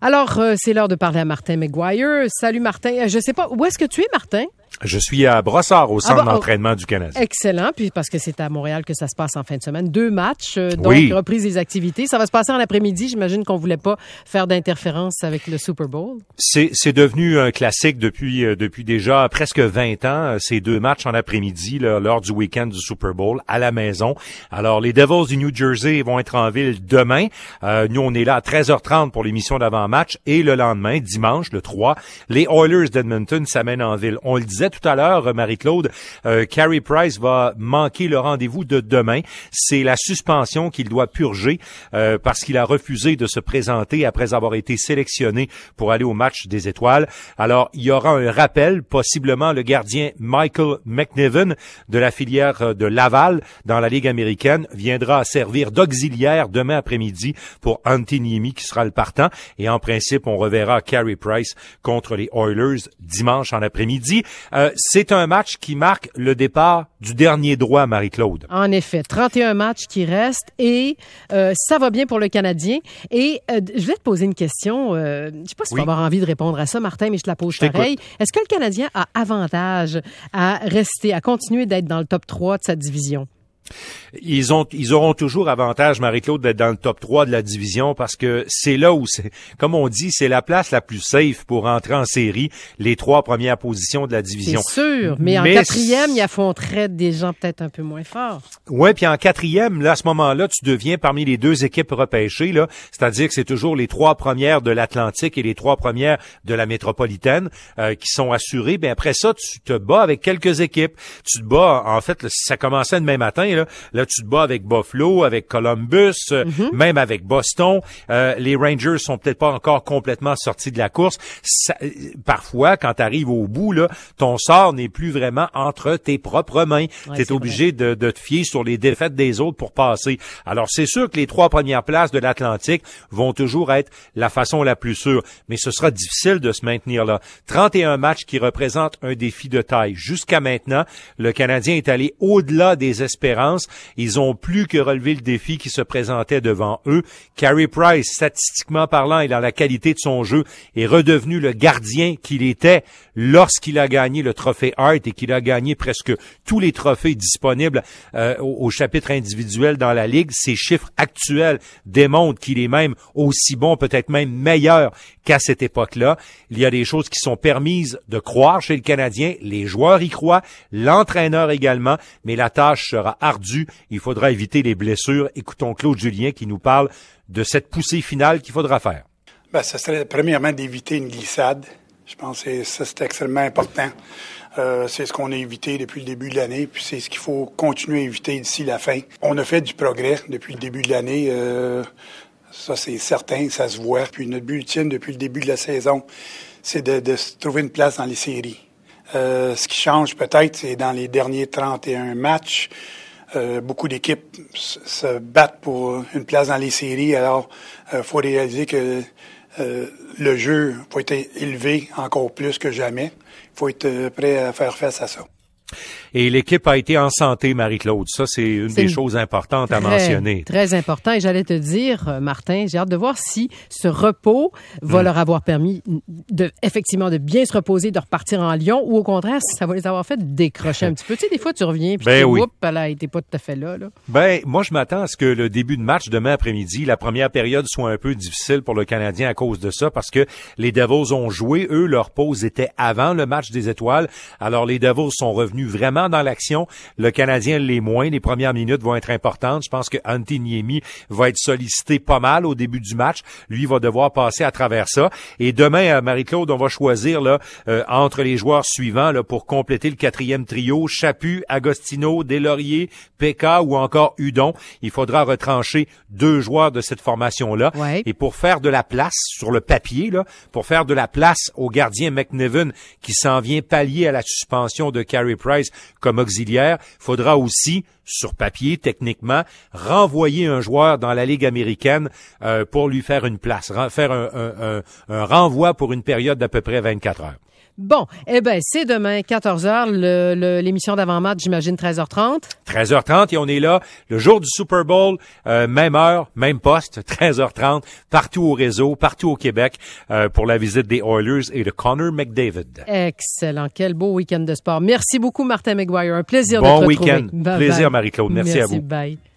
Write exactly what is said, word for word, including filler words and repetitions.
Alors, euh, c'est l'heure de parler à Martin McGuire. Salut Martin. Je sais pas, où est-ce que tu es, Martin? Je suis à Brossard, au centre ah bon, d'entraînement du Canadien. Excellent, puis parce que c'est à Montréal que ça se passe en fin de semaine. Deux matchs, euh, donc oui. reprise des activités. Ça va se passer en après-midi. J'imagine qu'on voulait pas faire d'interférence avec le Super Bowl. C'est, c'est devenu un classique depuis euh, depuis déjà presque vingt ans, ces deux matchs en après-midi là, lors du week-end du Super Bowl à la maison. Alors, les Devils du New Jersey vont être en ville demain. Euh, nous, on est là à treize heures trente pour l'émission d'avant-match. Et le lendemain, dimanche, le trois, les Oilers d'Edmonton s'amènent en ville. On le disait tout à l'heure, Marie-Claude, euh, Carey Price va manquer le rendez-vous de demain. C'est la suspension qu'il doit purger euh, parce qu'il a refusé de se présenter après avoir été sélectionné pour aller au match des Étoiles. Alors, il y aura un rappel, possiblement le gardien Michael McNiven de la filière de Laval dans la Ligue américaine viendra servir d'auxiliaire demain après-midi pour Antti Niemi qui sera le partant. Et en principe, on reverra Carey Price contre les Oilers dimanche en après-midi. Euh, c'est un match qui marque le départ du dernier droit, Marie-Claude. En effet, trente et un matchs qui restent et euh, ça va bien pour le Canadien. Et euh, je vais te poser une question. Euh, je ne sais pas si oui. tu vas avoir envie de répondre à ça, Martin, mais je te la pose je pareil. T'écoute. Est-ce que le Canadien a avantage à rester, à continuer d'être dans le top trois de sa division? Ils ont, ils auront toujours avantage, Marie-Claude, d'être dans le top trois de la division parce que c'est là où c'est, comme on dit, c'est la place la plus safe pour entrer en série, les trois premières positions de la division. C'est sûr, mais, mais en quatrième, il affronterait des gens peut-être un peu moins forts. Ouais, puis en quatrième, là, à ce moment-là, tu deviens parmi les deux équipes repêchées, là. C'est-à-dire que c'est toujours les trois premières de l'Atlantique et les trois premières de la métropolitaine euh, qui sont assurées. Ben après ça, tu te bats avec quelques équipes. Tu te bats, en fait, là, ça commençait demain matin, là. Là, tu te bats avec Buffalo, avec Columbus, mm-hmm. même avec Boston. Euh, les Rangers sont peut-être pas encore complètement sortis de la course. Ça, parfois, quand tu arrives au bout, là, ton sort n'est plus vraiment entre tes propres mains. Ouais, tu es obligé de, de te fier sur les défaites des autres pour passer. Alors, c'est sûr que les trois premières places de l'Atlantique vont toujours être la façon la plus sûre. Mais ce sera difficile de se maintenir là. trente et un matchs qui représentent un défi de taille. Jusqu'à maintenant, le Canadien est allé au-delà des espérances. Ils ont plus que relevé le défi qui se présentait devant eux. Carey Price, statistiquement parlant et dans la qualité de son jeu, est redevenu le gardien qu'il était lorsqu'il a gagné le trophée Hart et qu'il a gagné presque tous les trophées disponibles euh, au, au chapitre individuel dans la Ligue. Ces chiffres actuels démontrent qu'il est même aussi bon, peut-être même meilleur qu'à cette époque-là. Il y a des choses qui sont permises de croire chez le Canadien. Les joueurs y croient, l'entraîneur également, mais la tâche sera ardue. Il faudra éviter les blessures. Écoutons Claude Julien qui nous parle de cette poussée finale qu'il faudra faire. Ben, ça serait premièrement d'éviter une glissade. Je pense que ça, c'est extrêmement important. Euh, c'est ce qu'on a évité depuis le début de l'année, puis c'est ce qu'il faut continuer à éviter d'ici la fin. On a fait du progrès depuis le début de l'année. Euh, ça, c'est certain, ça se voit. Puis notre but ultime depuis le début de la saison, c'est de, de se trouver une place dans les séries. Euh, ce qui change peut-être, c'est dans les derniers trente et un matchs, euh, beaucoup d'équipes se battent pour une place dans les séries. Alors, il euh, faut réaliser que euh, le jeu faut être élevé encore plus que jamais. Il faut être prêt à faire face à ça. Et l'équipe a été en santé, Marie-Claude. Ça, c'est une c'est des choses importantes très, à mentionner. Très important. Et j'allais te dire, Martin, j'ai hâte de voir si ce repos va mmh. leur avoir permis de, effectivement, de bien se reposer, de repartir en Lyon, ou au contraire, si ça va les avoir fait décrocher un petit peu. Tu sais, des fois, tu reviens, puis ben tu oui. oups, elle a été pas tout à fait là, là. Ben, moi, je m'attends à ce que le début de match demain après-midi, la première période soit un peu difficile pour le Canadien à cause de ça, parce que les Devils ont joué. Eux, leur pause était avant le match des Étoiles. Alors, les Devils sont revenus vraiment dans l'action. Le Canadien l'est moins. Les premières minutes vont être importantes. Je pense que Antti Niemi va être sollicité pas mal au début du match. Lui va devoir passer à travers ça. Et demain, Marie-Claude, on va choisir là euh, entre les joueurs suivants là pour compléter le quatrième trio. Chaput, Agostino, Deslauriers, Pekka ou encore Hudon. Il faudra retrancher deux joueurs de cette formation-là. Ouais. Et pour faire de la place sur le papier, là, pour faire de la place au gardien McNiven qui s'en vient pallier à la suspension de Carey Price comme auxiliaire, faudra aussi, sur papier, techniquement, renvoyer un joueur dans la Ligue américaine euh, pour lui faire une place, faire un, un, un, un renvoi pour une période d'à peu près vingt-quatre heures. Bon, eh ben c'est demain, quatorze heures, le, le, l'émission d'avant-match, j'imagine treize heures trente. treize heures trente et on est là le jour du Super Bowl, euh, même heure, même poste, treize heures trente, partout au réseau, partout au Québec, euh, pour la visite des Oilers et de Connor McDavid. Excellent, quel beau week-end de sport. Merci beaucoup Martin McGuire, un plaisir bon de te retrouver. Bon week-end, plaisir Marie-Claude, merci, merci à vous. Bye.